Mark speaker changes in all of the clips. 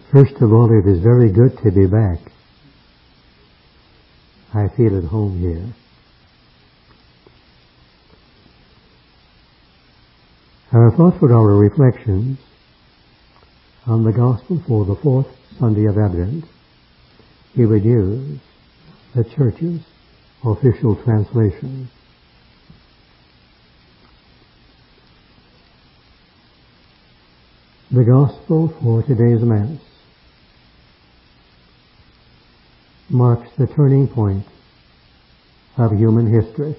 Speaker 1: First of all, it is very good to be back. I feel at home here. Our thought for our reflections on the Gospel for the fourth Sunday of Advent, he would use the Church's official translation. The Gospel for today's Mass marks the turning point of human history.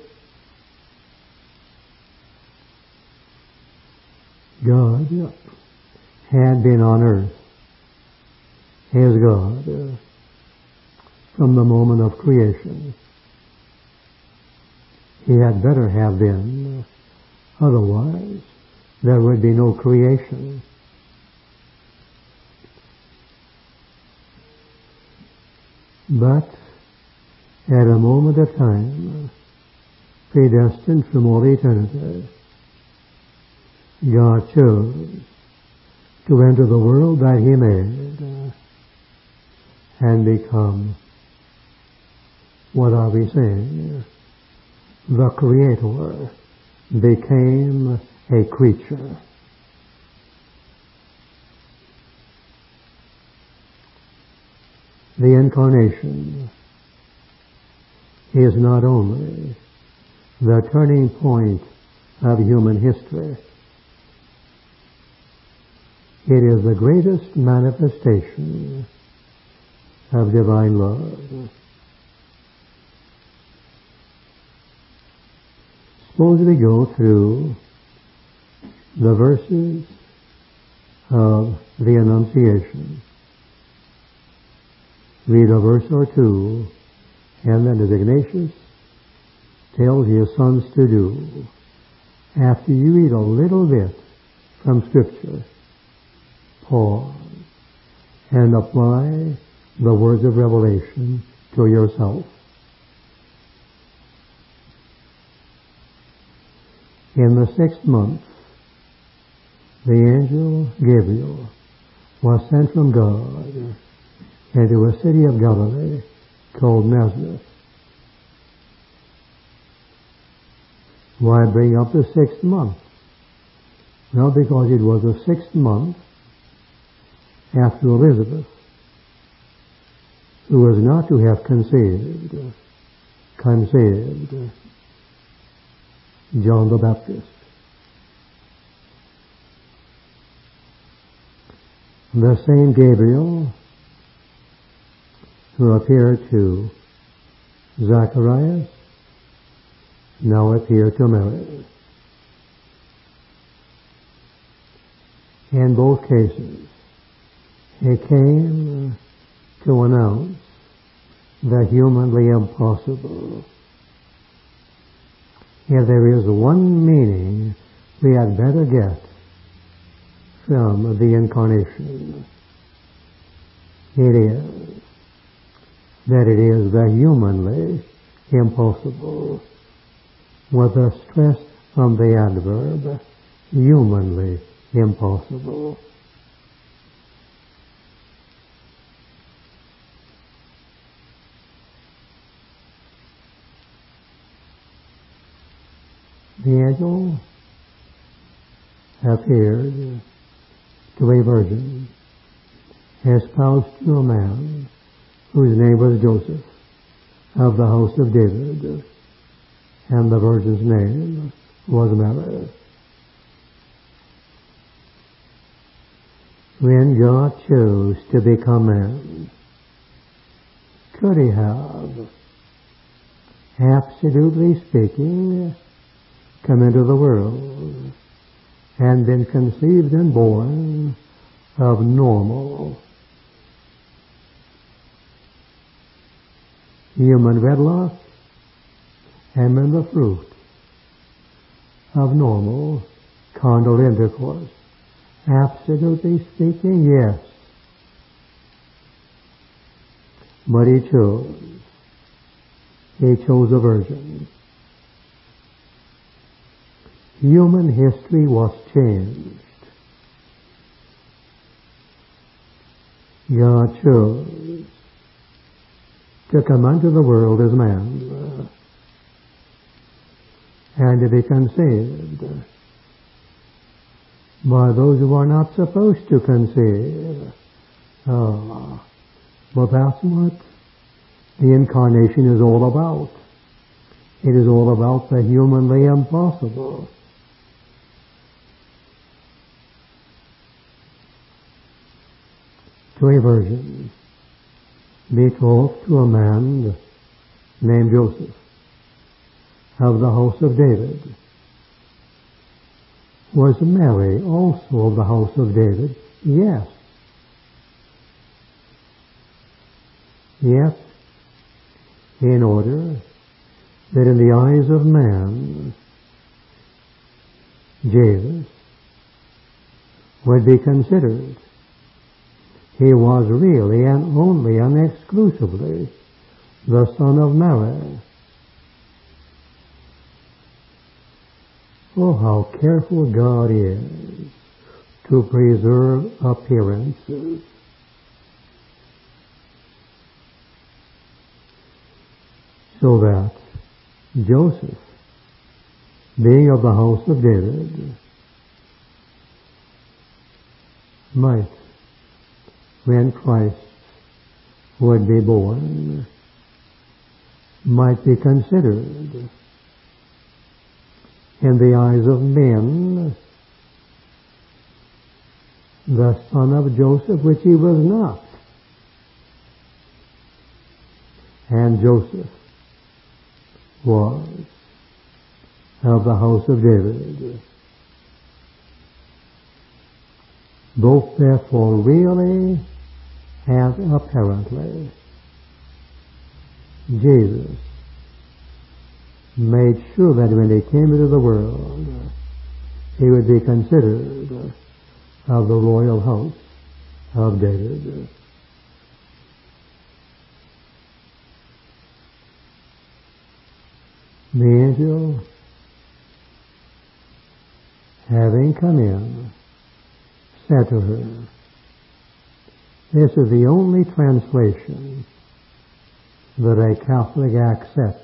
Speaker 1: God had been on earth as God from the moment of creation. He had better have been, otherwise there would be no creation. But at a moment of time, predestined from all eternity, God chose to enter the world that He made and become, what are we saying? The Creator became a creature. The Incarnation is not only the turning point of human history, it is the greatest manifestation of divine love. Suppose we go through the verses of the Annunciation. Read a verse or two, and then, as Ignatius tells his sons to do, after you read a little bit from Scripture, pause and apply the words of revelation to yourself. In the 6th month, the angel Gabriel was sent from God into a city of Galilee called Nazareth. Why bring up the 6th month? Well, because it was the 6th month after Elizabeth, who was not to have conceived John the Baptist. The same Gabriel who appeared to Zacharias now appeared to Mary. In both cases, he came to announce the humanly impossible. If there is one meaning we had better get from the Incarnation, it is that it is the humanly impossible, with a stress from the adverb, humanly impossible. The angel appeared to a virgin, espoused to a man whose name was Joseph, of the house of David, and the virgin's name was Mary. When God chose to become man, could He have, absolutely speaking, come into the world and been conceived and born of normal human wedlock and been the fruit of normal carnal intercourse? Absolutely speaking, yes. But He chose a virgin. Human history was changed. God chose to come unto the world as man and to be conceived by those who are not supposed to conceive. But that's what the incarnation is all about. It is all about the humanly impossible. To a virgin, betrothed to a man named Joseph of the house of David. Was Mary also of the house of David? Yes. Yet, in order that in the eyes of man, Jesus would be considered, he was really and only and exclusively the Son of Mary. Oh, how careful God is to preserve appearances. So that Joseph, being of the house of David, might, when Christ would be born, might be considered in the eyes of men the son of Joseph, which he was not. And Joseph was of the house of David. Both therefore really and apparently Jesus made sure that when he came into the world he would be considered of the royal house of David. The angel, having come in, said to her, this is the only translation that a Catholic accepts.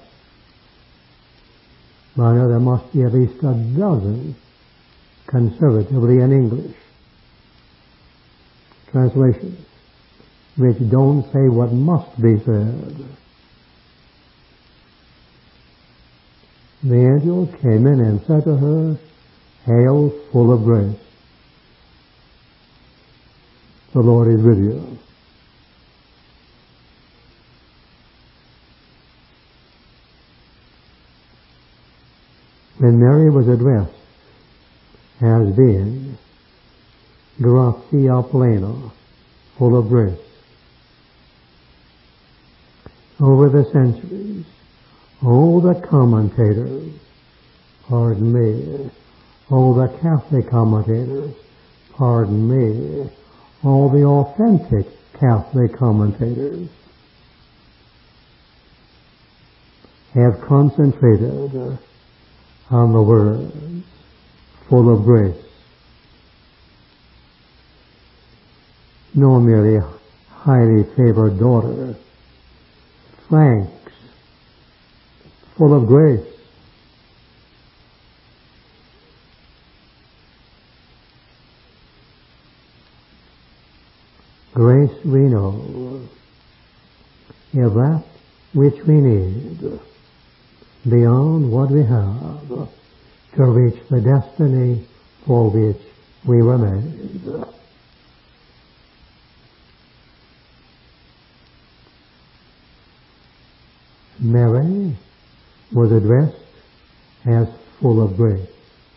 Speaker 1: I know there must be at least a dozen conservatively in English translations which don't say what must be said. The angel came in and said to her, Hail, full of grace. The Lord is with you. When Mary was addressed as being Gratia plena, full of grace, over the centuries, all the commentators, pardon me, all the Catholic commentators, pardon me, all the authentic Catholic commentators have concentrated on the words, full of grace. No merely highly favored daughter, thanks, full of grace. Grace we know is that which we need beyond what we have to reach the destiny for which we were made. Mary was addressed as full of grace.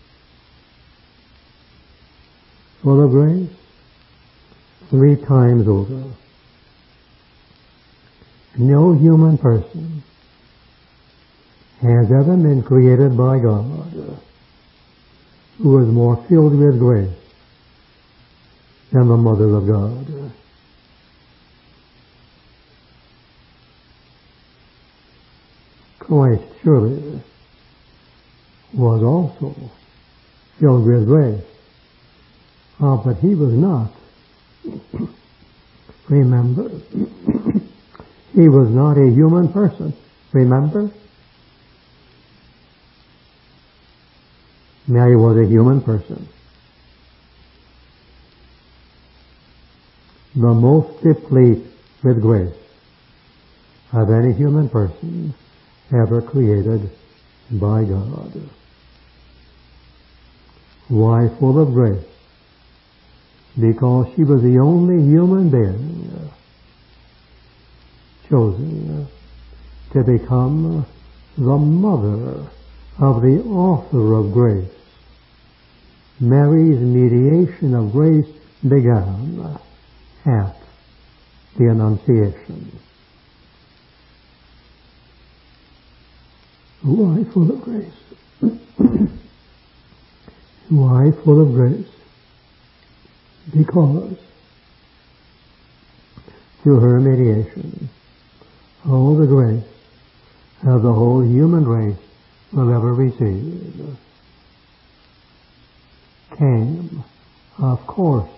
Speaker 1: Full of grace 3 times over. No human person has ever been created by God who is more filled with grace than the Mother of God. Christ surely was also filled with grace, but he was not Remember, he was not a human person. Remember? Mary was a human person. The most deplete with grace of any human person ever created by God. Why full of grace? Because she was the only human being chosen to become the mother of the author of grace. Mary's mediation of grace began at the Annunciation. Why full of grace? Why full of grace? Because through her mediation, all the grace of the whole human race will ever receive came, of course,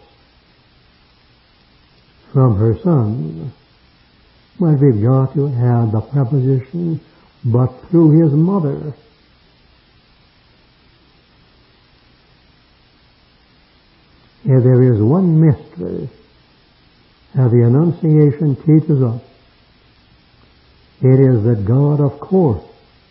Speaker 1: from her Son. But we've got to add the preposition, but through his mother. If there is one mystery that the Annunciation teaches us, it is that God, of course,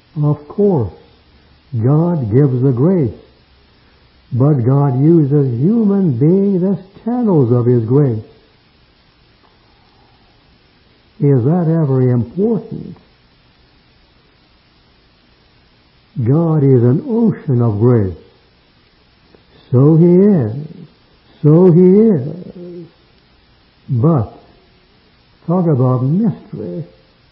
Speaker 1: God gives the grace, but God uses human beings as channels of his grace. Is that ever important? God is an ocean of grace. So he is. So he is. But, talk about mystery.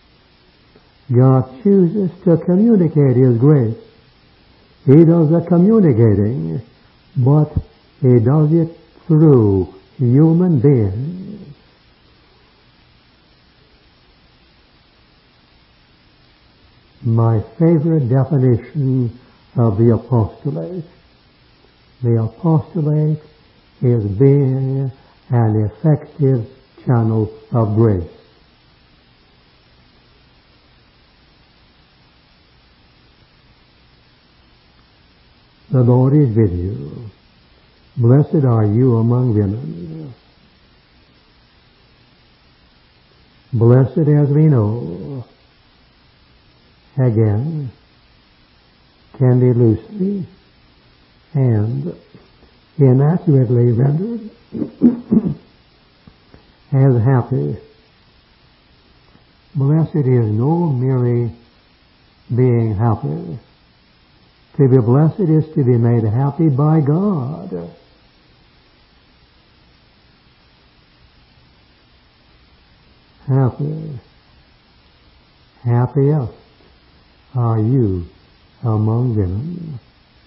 Speaker 1: God chooses to communicate his grace. He does the communicating, but he does it through human beings. My favorite definition of the apostolate. The apostolate is being an effective channel of grace. The Lord is with you. Blessed are you among women. Blessed, as we know, again, can be loosely and inaccurately rendered as happy. Blessed is no merely being happy. To be blessed is to be made happy by God. Happy, happiest are you among women.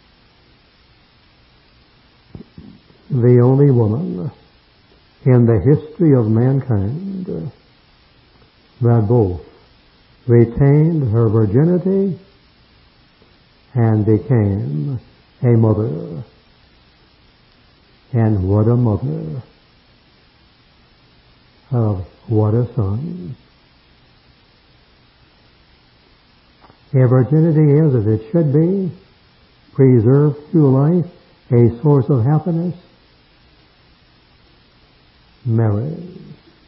Speaker 1: The only woman in the history of mankind that both retained her virginity and became a mother. And what a mother of what a son. A virginity is, as it should be, preserved through life, a source of happiness. Mary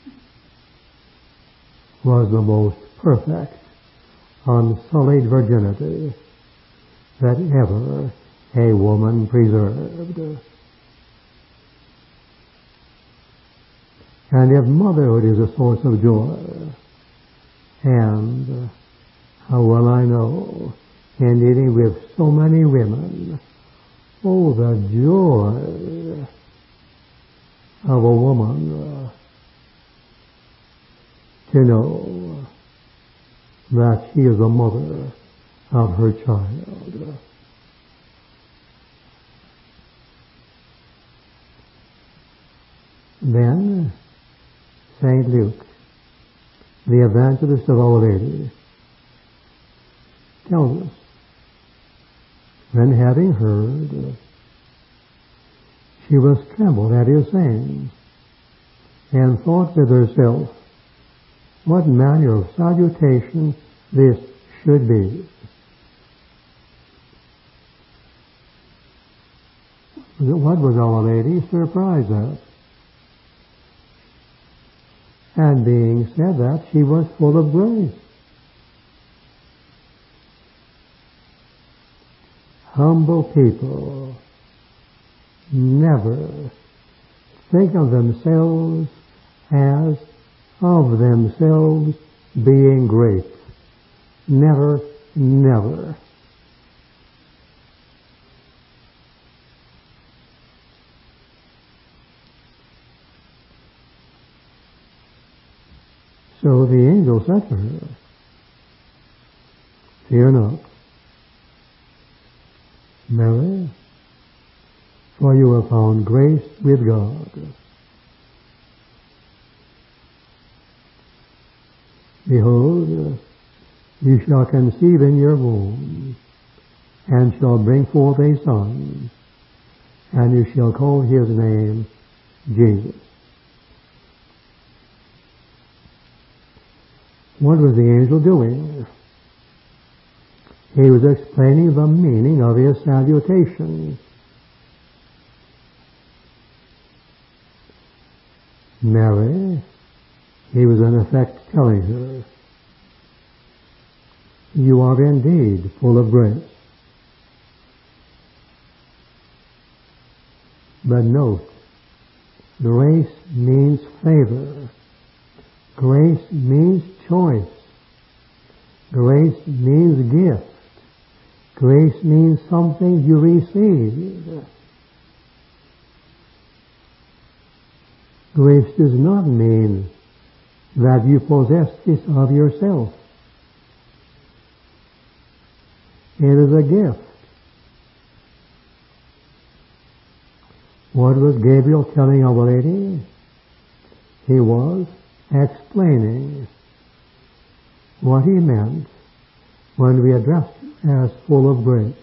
Speaker 1: was the most perfect, unsullied virginity that ever a woman preserved. And if motherhood is a source of joy, and how well I know, in dealing with so many women, oh, the joy of a woman to know that she is the mother of her child. Then, St. Luke, the evangelist of Our Lady, tells us, when having heard, she was trembled at his saying, and thought with herself what manner of salutation this should be. What was Our Lady surprised at? And being said that, she was full of grace. Humble people never think of themselves as of themselves being great. Never, never. So the angel said to her, "Fear not, Mary, for you have found grace with God. Behold, you shall conceive in your womb, and shall bring forth a son, and you shall call his name Jesus." What was the angel doing? He was explaining the meaning of his salutation. Mary, he was in effect telling her, you are indeed full of grace. But note, grace means favor. Grace means choice. Grace means gift. Grace means something you receive. Grace does not mean that you possess this of yourself. It is a gift. What was Gabriel telling Our Lady? He was explaining what he meant when we addressed him as full of grace.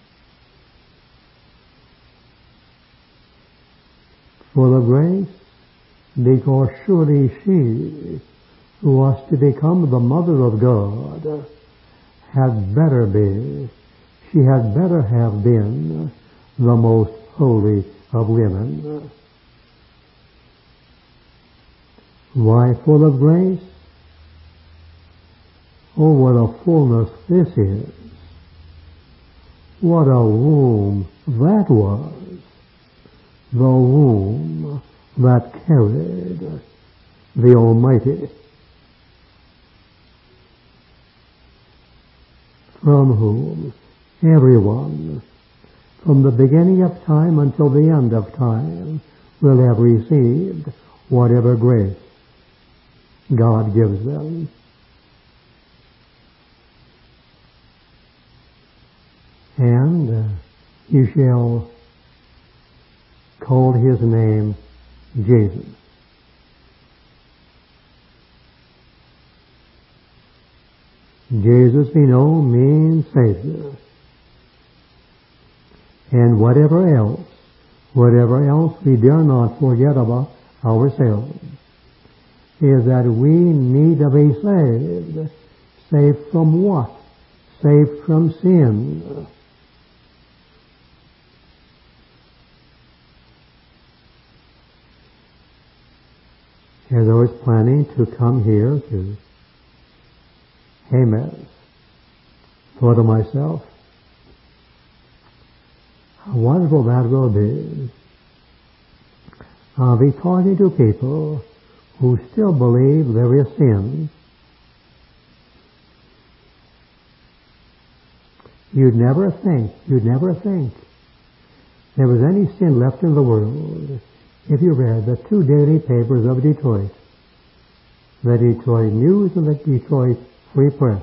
Speaker 1: Full of grace, because surely she, who was to become the Mother of God, had better be, she had better have been the most holy of women. Why full of grace? Oh, what a fullness this is. What a womb that was. The womb that carried the Almighty. From whom everyone, from the beginning of time until the end of time, will have received whatever grace God gives them. And you shall call his name Jesus. Jesus we know means Savior. And whatever else we dare not forget about ourselves, is that we need to be saved. Saved from what? Saved from sin. As I was planning to come here to Jemez, thought to myself, how wonderful that will be. I'll be talking to people who still believe there is sin. You'd never think there was any sin left in the world if you read the two daily papers of Detroit, the Detroit News and the Detroit Free Press.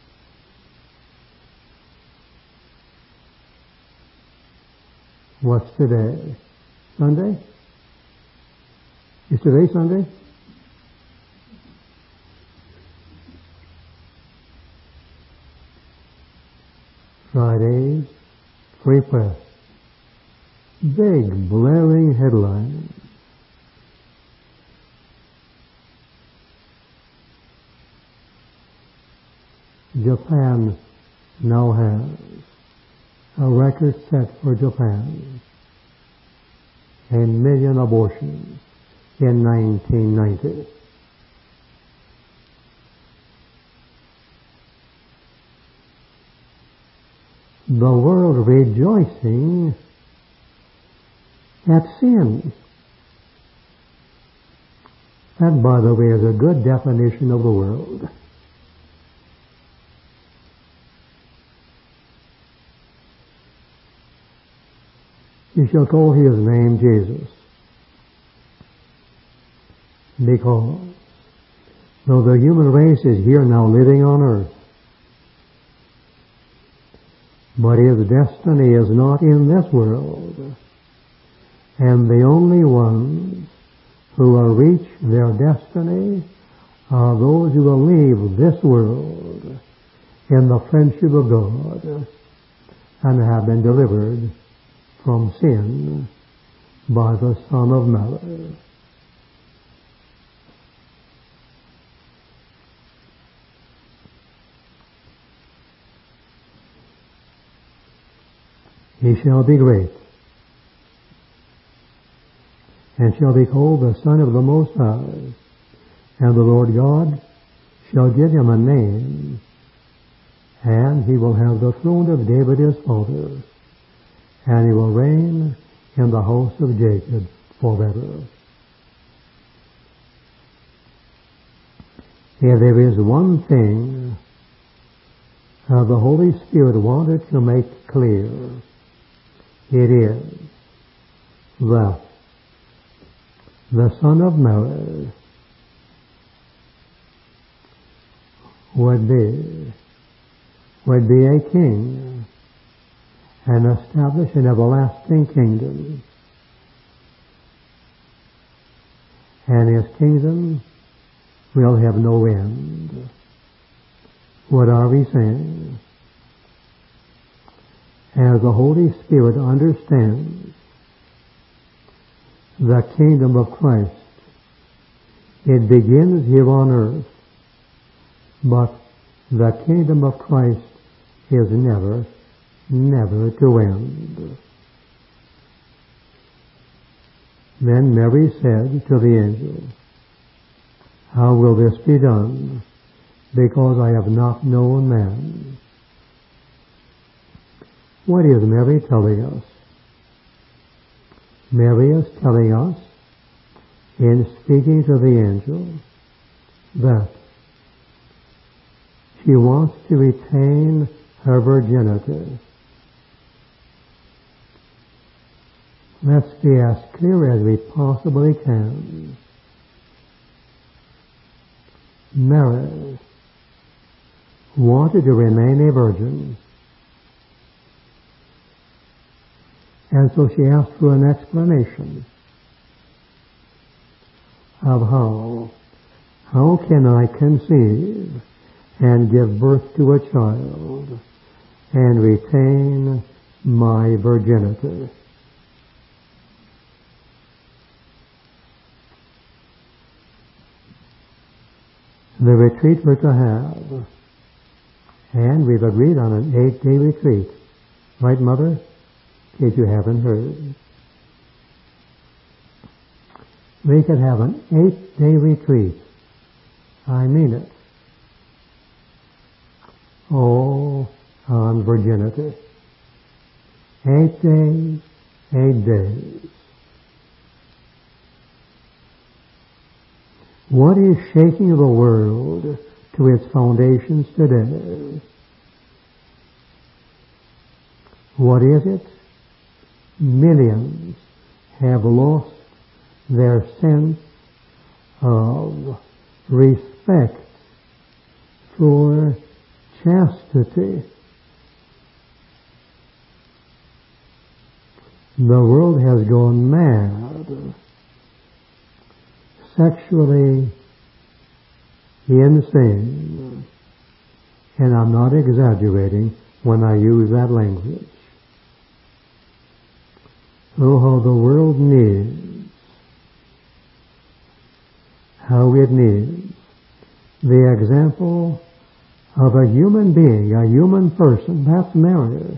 Speaker 1: What's today? Sunday? Is today Sunday? Friday's Free Press. Big blaring headline. Japan now has a record set for Japan. 1 million abortions in 1990. The world rejoicing at sin. That, by the way, is a good definition of the world. You shall call his name Jesus, because though the human race is here now living on earth, but his destiny is not in this world, and the only ones who will reach their destiny are those who will leave this world in the friendship of God and have been delivered from sin by the Son of Mary. He shall be great, and shall be called the Son of the Most High, and the Lord God shall give him a name, and he will have the throne of David his father, and he will reign in the house of Jacob forever. If there is one thing the Holy Spirit wanted to make clear, it is that the Son of Mary would be a king and establish an everlasting kingdom. And his kingdom will have no end. What are we saying? As the Holy Spirit understands the kingdom of Christ, it begins here on earth, but the kingdom of Christ is never to end. Then Mary said to the angel, "How will this be done, because I have not known man?" What is Mary telling us? Mary is telling us, in speaking to the angel, that she wants to retain her virginity. Let's be as clear as we possibly can. Mary wanted to remain a virgin, and so she asked for an explanation of how can I conceive and give birth to a child and retain my virginity. The retreat we're to have, and we've agreed on an 8-day retreat. Right, Mother? In case you haven't heard. We could have an 8-day retreat. I mean it. All on virginity. 8 days, 8 days. What is shaking the world to its foundations today? What is it? Millions have lost their sense of respect for chastity. The world has gone mad, sexually insane, and I'm not exaggerating when I use that language. Oh, how the world needs, how it needs the example of a human being, a human person. That's Mary.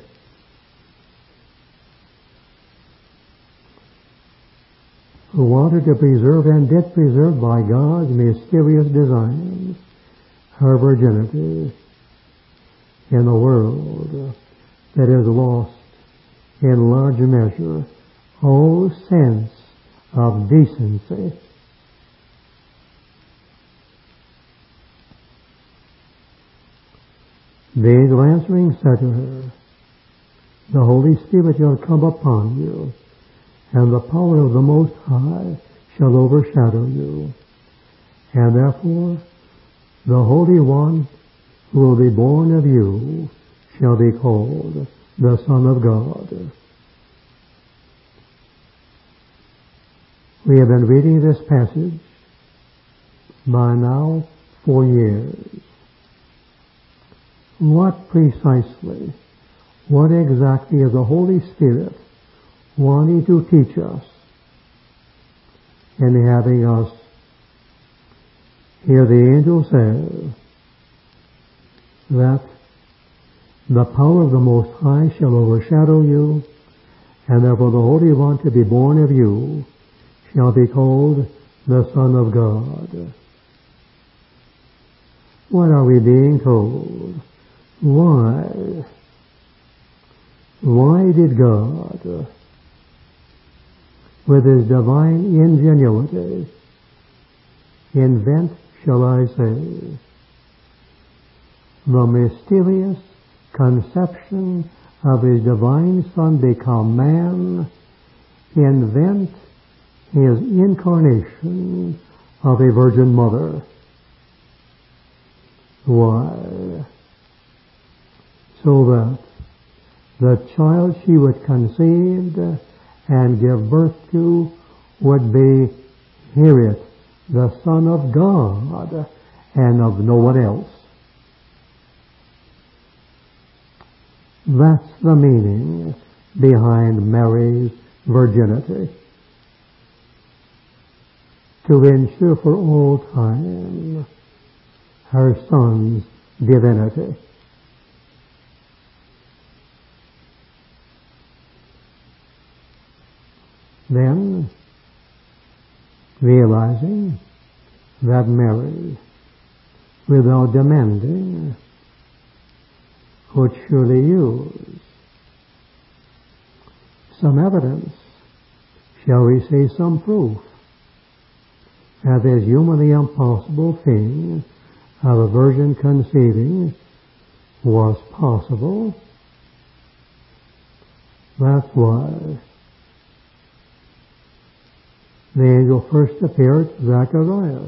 Speaker 1: Who wanted to preserve and did preserve by God's mysterious designs her virginity in a world that has lost in large measure all sense of decency. The angel answering said to her, "The Holy Spirit shall come upon you, and the power of the Most High shall overshadow you. And therefore the Holy One who will be born of you shall be called the Son of God." We have been reading this passage by now 4 years. What precisely, what exactly is the Holy Spirit wanting to teach us in having us hear the angel say that the power of the Most High shall overshadow you, and therefore the Holy One to be born of you shall be called the Son of God? What are we being told? Why? Why did God, with His divine ingenuity, invent, shall I say, the mysterious conception of His divine Son become man, invent His incarnation of a Virgin Mother? Why? So that the child she would conceive and give birth to would be, hear it, the Son of God and of no one else. That's the meaning behind Mary's virginity. To ensure for all time her Son's divinity. Then, realizing that Mary, without demanding, would surely use some evidence, shall we say some proof, that this humanly impossible thing of a virgin conceiving was possible. That's why the angel first appeared to Zacharias.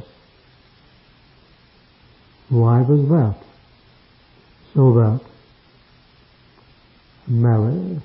Speaker 1: Why was that? So that Mary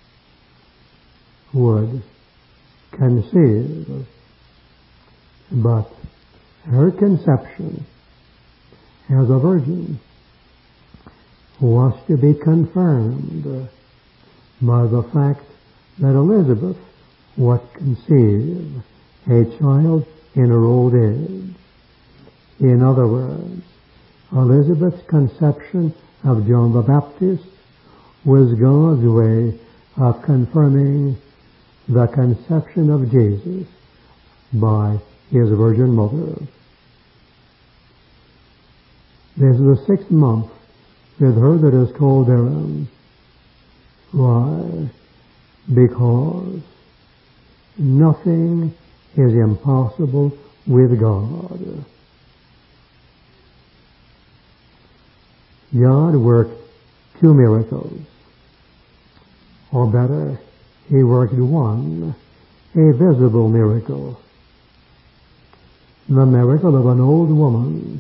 Speaker 1: would conceive, but her conception as a virgin was to be confirmed by the fact that Elizabeth would conceive a child in her old age. In other words, Elizabeth's conception of John the Baptist was God's way of confirming the conception of Jesus by His Virgin Mother. This is the 6th month with her that is called Aram. Why? Because nothing is impossible with God. God worked 2 miracles. Or better, He worked one, a visible miracle. The miracle of an old woman,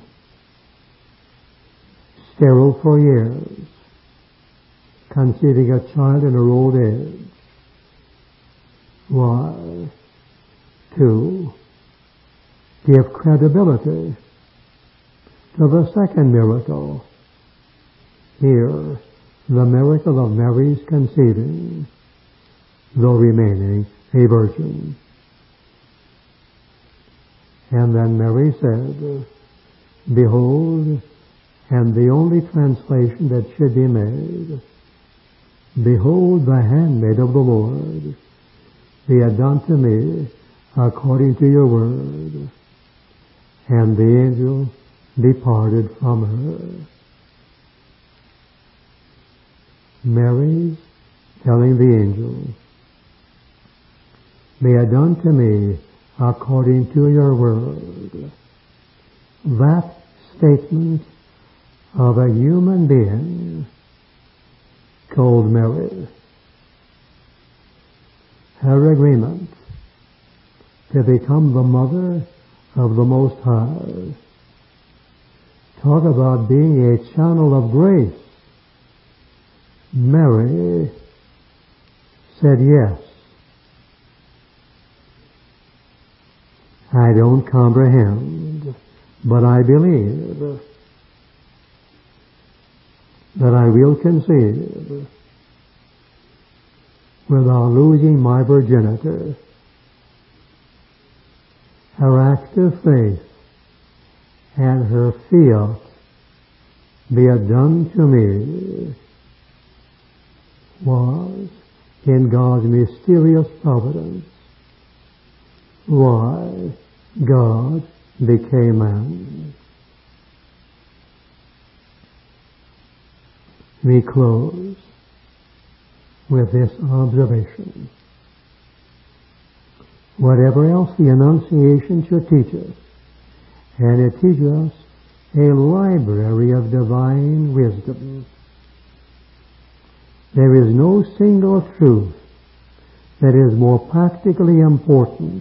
Speaker 1: sterile for years, conceiving a child in her old age. Why? To give credibility to the second miracle. Here, the miracle of Mary's conceiving, though remaining a virgin. And then Mary said, "Behold, and the only translation that should be made. Behold the handmaid of the Lord, be it done to me according to your word. And the angel departed from her. Mary's telling the angel, be it done to me according to your word. That statement of a human being called Mary, her agreement to become the mother of the Most High. Talk about being a channel of grace. Mary said yes. I don't comprehend, but I believe that I will conceive without losing my virginity. Her active faith and her fiat, be it done to me, was in God's mysterious providence. Why God became man. We close with this observation. Whatever else the Annunciation should teach us, and it teaches us a library of divine wisdom. There is no single truth that is more practically important.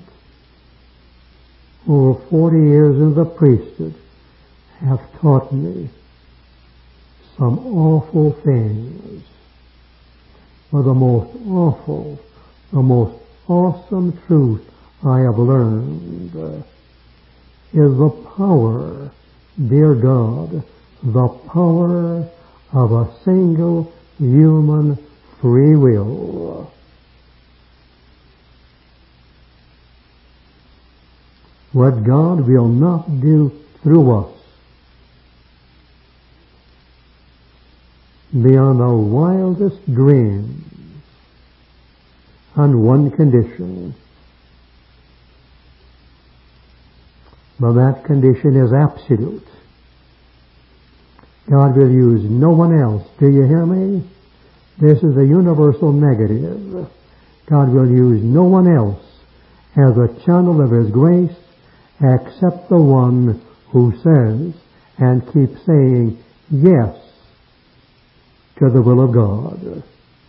Speaker 1: Over 40 years in the priesthood have taught me some awful things. But the most awful, the most awesome truth I have learned is the power, dear God, the power of a single human free will. What God will not do through us beyond our wildest dreams, on one condition. But that condition is absolute. God will use no one else. Do you hear me? This is a universal negative. God will use no one else as a channel of His grace except the one who says and keeps saying yes to the will of God.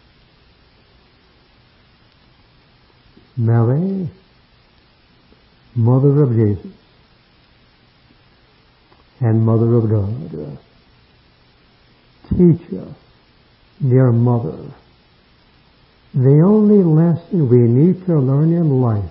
Speaker 1: Mary, Mother of Jesus and Mother of God, teach us, dear Mother, the only lesson we need to learn in life,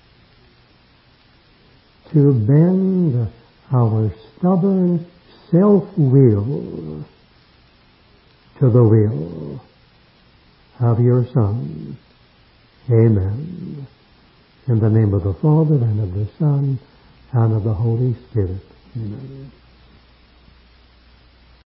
Speaker 1: to bend our stubborn self-will to the will of your Son. Amen. In the name of the Father, and of the Son, and of the Holy Spirit. Amen.